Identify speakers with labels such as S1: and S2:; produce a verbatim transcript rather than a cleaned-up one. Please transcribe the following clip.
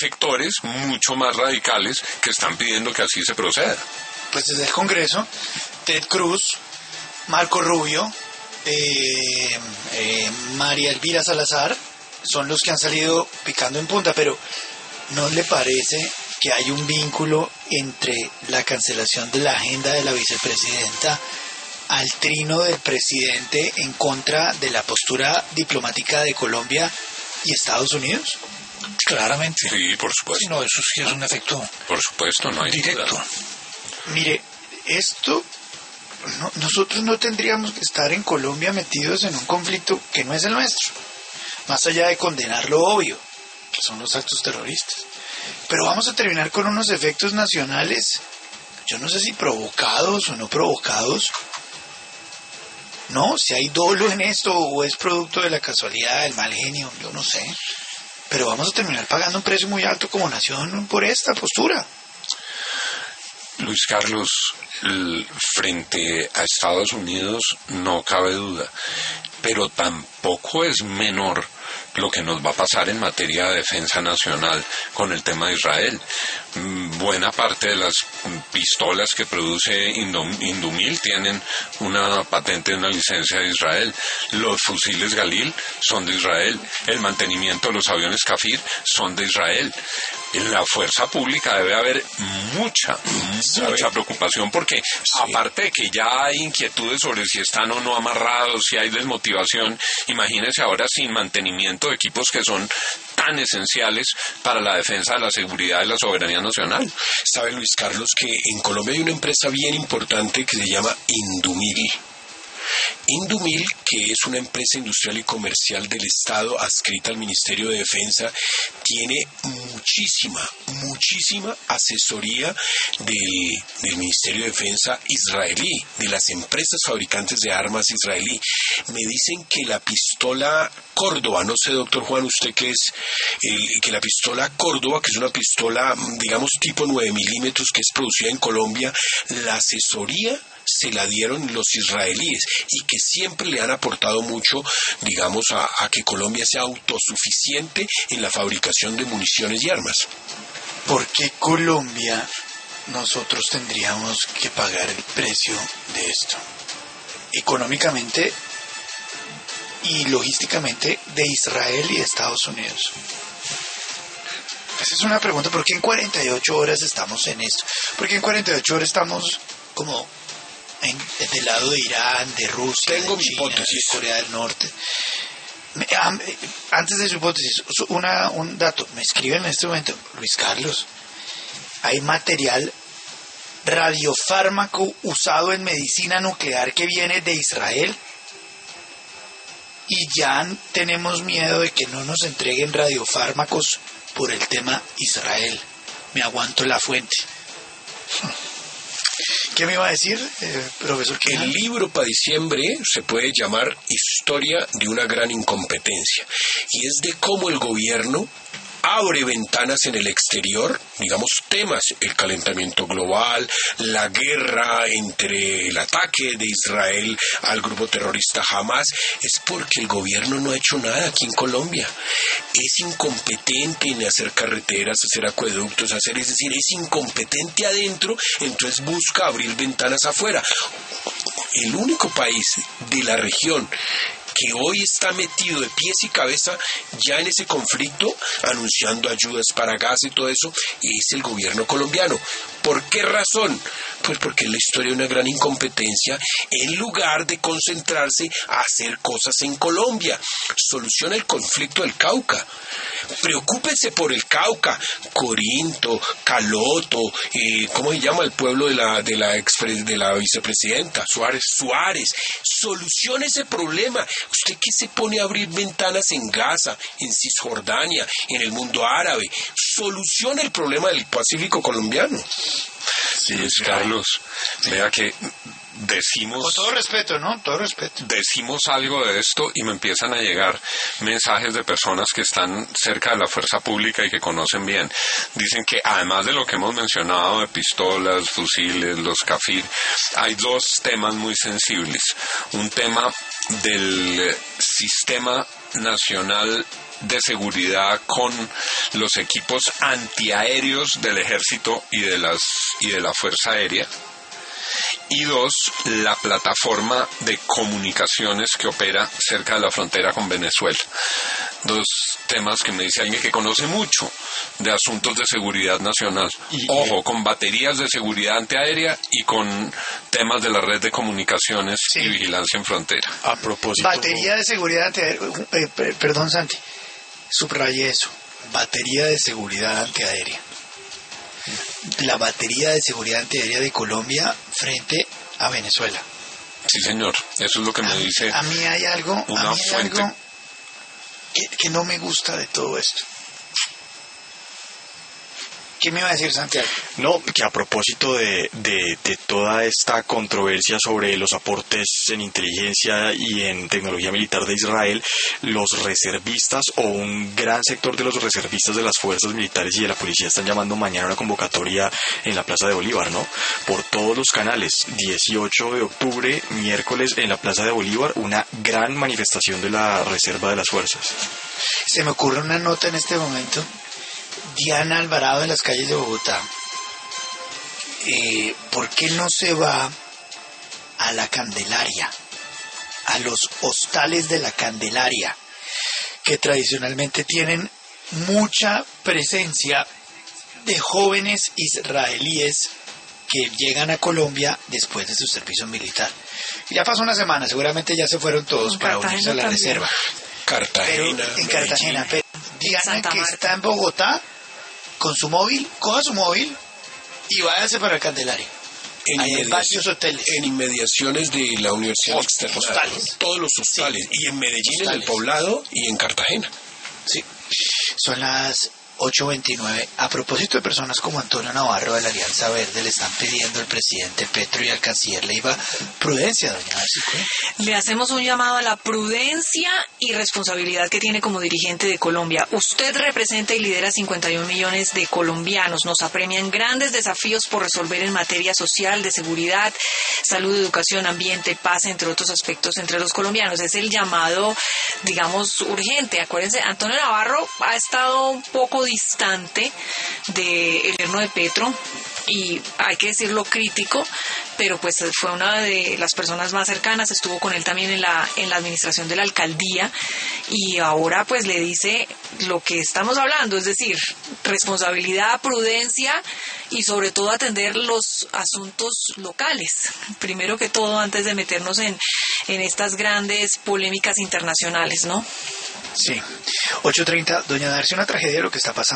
S1: sectores mucho más radicales que están pidiendo que así se proceda.
S2: Pues desde el Congreso, Ted Cruz, Marco Rubio, eh, eh, María Elvira Salazar son los que han salido picando en punta, pero ¿no le parece que hay un vínculo entre la cancelación de la agenda de la vicepresidenta al trino del presidente en contra de la postura diplomática de Colombia y Estados Unidos?
S3: Claramente.
S1: Sí, por supuesto.
S3: No, eso sí es un efecto
S1: Por supuesto, no hay
S3: directo.
S1: duda.
S2: Mire, esto, no, nosotros no tendríamos que estar en Colombia metidos en un conflicto que no es el nuestro, más allá de condenar lo obvio, que son los actos terroristas. Pero vamos a terminar con unos efectos nacionales, yo no sé si provocados o no provocados. No, si hay dolo en esto o es producto de la casualidad, del mal genio, yo no sé. Pero vamos a terminar pagando un precio muy alto como nación por esta postura.
S1: Luis Carlos, l- frente a Estados Unidos no cabe duda, pero tampoco es menor lo que nos va a pasar en materia de defensa nacional con el tema de Israel. Mm, Buena parte de las mm, pistolas que produce Indum- Indumil tienen una patente, una licencia de Israel. Los fusiles Galil son de Israel. El mantenimiento de los aviones Kafir son de Israel. En la fuerza pública debe haber mucha, mucha preocupación porque sí, aparte de que ya hay inquietudes sobre si están o no amarrados, si hay desmotivación, imagínense ahora sin mantenimiento de equipos que son tan esenciales para la defensa de la seguridad de la soberanía nacional.
S4: Sabe, Luis Carlos, que en Colombia hay una empresa bien importante que se llama Indumil. Indumil, que es una empresa industrial y comercial del Estado adscrita al Ministerio de Defensa, tiene muchísima, muchísima asesoría del, del Ministerio de Defensa israelí, de las empresas fabricantes de armas israelí. Me dicen que la pistola Córdoba, no sé, doctor Juan, usted qué es, el, que la pistola Córdoba, que es una pistola, digamos, tipo nueve milímetros, que es producida en Colombia, la asesoría se la dieron los israelíes y que siempre le han aportado mucho, digamos, a, a que Colombia sea autosuficiente en la fabricación de municiones y armas.
S2: ¿Por qué Colombia nosotros tendríamos que pagar el precio de esto? Económicamente y logísticamente de Israel y de Estados Unidos. Esa es una pregunta. ¿Por qué en cuarenta y ocho horas estamos en esto? ¿Por qué en cuarenta y ocho horas estamos como en, del lado de Irán, de Rusia,
S4: Tengo
S2: de
S4: mi
S2: China,
S4: hipótesis.
S2: de Corea del Norte? Me, am, antes de su hipótesis, una, un dato. Me escriben en este momento, Luis Carlos, hay material radiofármaco usado en medicina nuclear que viene de Israel y ya tenemos miedo de que no nos entreguen radiofármacos por el tema Israel. Me aguanto la fuente. ¿Qué me iba a decir, eh, profesor?
S4: El libro para diciembre se puede llamar Historia de una gran incompetencia, y es de cómo el gobierno abre ventanas en el exterior, digamos temas, el calentamiento global, la guerra entre el ataque de Israel al grupo terrorista Hamas, es porque el gobierno no ha hecho nada aquí en Colombia. Es incompetente en hacer carreteras, hacer acueductos, hacer, es decir, es incompetente adentro, entonces busca abrir ventanas afuera. El único país de la región que hoy está metido de pies y cabeza ya en ese conflicto, anunciando ayudas para gas y todo eso, es el gobierno colombiano. ¿Por qué razón? Pues porque es la historia de una gran incompetencia en lugar de concentrarse a hacer cosas en Colombia. Soluciona el conflicto del Cauca. Preocúpense por el Cauca, Corinto, Caloto, eh, ¿cómo se llama el pueblo de la, de la, expre, de la vicepresidenta? Suárez. Suárez. Solucione ese problema. ¿Usted qué se pone a abrir ventanas en Gaza, en Cisjordania, en el mundo árabe? Solucione el problema del Pacífico colombiano.
S1: Sí, Carlos, vea que decimos...
S2: Con todo respeto, ¿no? Todo respeto.
S1: Decimos algo de esto y me empiezan a llegar mensajes de personas que están cerca de la fuerza pública y que conocen bien. Dicen que además de lo que hemos mencionado de pistolas, fusiles, los CAFIR, hay dos temas muy sensibles. Un tema del sistema nacional de seguridad con los equipos antiaéreos del ejército y de las y de la fuerza aérea, y dos, la plataforma de comunicaciones que opera cerca de la frontera con Venezuela. Dos temas que me dice alguien que conoce mucho de asuntos de seguridad nacional.
S5: Y,
S1: Ojo, con baterías de seguridad antiaérea y con temas de la red de comunicaciones
S2: Sí.
S1: y vigilancia en frontera.
S5: a propósito...
S2: Batería de seguridad antiaérea. Eh, per- perdón, Santi. Subrayé eso. Batería de seguridad antiaérea. La batería de seguridad antiaérea de Colombia frente a Venezuela.
S1: Sí, señor. Eso es lo que me
S2: a, mí-
S1: dice
S2: a mí hay algo, a
S1: una
S2: mí hay
S1: fuente.
S2: algo que, que no me gusta de todo esto. ¿Qué me iba a decir, Santiago?
S5: No, que a propósito de, de, de toda esta controversia sobre los aportes en inteligencia y en tecnología militar de Israel, los reservistas o un gran sector de los reservistas de las fuerzas militares y de la policía están llamando mañana a una convocatoria en la Plaza de Bolívar, ¿no? Por todos los canales, dieciocho de octubre, miércoles en la Plaza de Bolívar, una gran manifestación de la reserva de las fuerzas.
S2: Se me ocurre una nota en este momento. Diana Alvarado en las calles de Bogotá. Eh, ¿Por qué no se va a la Candelaria? A los hostales de la Candelaria, que tradicionalmente tienen mucha presencia de jóvenes israelíes que llegan a Colombia después de su servicio militar. Ya pasó una semana, seguramente ya se fueron todos
S6: En
S2: para
S6: Cartagena
S2: unirse a la
S6: también.
S2: reserva. Pero
S4: Cartagena,
S2: en Cartagena,
S4: Medellín.
S2: pero Diana
S6: Santa
S2: que
S6: Marta.
S2: está en Bogotá con su móvil, coja su móvil y váyase para el Candelaria.
S4: En
S2: Ahí hay
S4: inmediac-
S2: varios hoteles.
S4: En inmediaciones de la Universidad
S2: Host-
S4: Externada.
S2: hostales.
S4: Todos los hostales. Y en Medellín, en el
S2: Hostales.
S4: Poblado y en Cartagena.
S2: Sí. Son las ocho veintinueve. A propósito de personas como Antonio Navarro de la Alianza Verde, le están pidiendo al presidente Petro y al canciller Leiva prudencia, doña Darcy Cue.
S6: Le hacemos un llamado a la prudencia y responsabilidad que tiene como dirigente de Colombia. Usted representa y lidera cincuenta y un millones de colombianos. Nos apremian grandes desafíos por resolver en materia social, de seguridad, salud, educación, ambiente, paz, entre otros aspectos entre los colombianos. Es el llamado, digamos, urgente. Acuérdense, Antonio Navarro ha estado un poco distante del gobierno de Petro y hay que decirlo crítico, pero pues fue una de las personas más cercanas, estuvo con él también en la en la administración de la alcaldía y ahora pues le dice lo que estamos hablando, es decir, responsabilidad, prudencia y sobre todo atender los asuntos locales, primero que todo antes de meternos en, en estas grandes polémicas internacionales, ¿no?
S2: Sí. ocho treinta, doña Darcy, una tragedia lo que está pasando.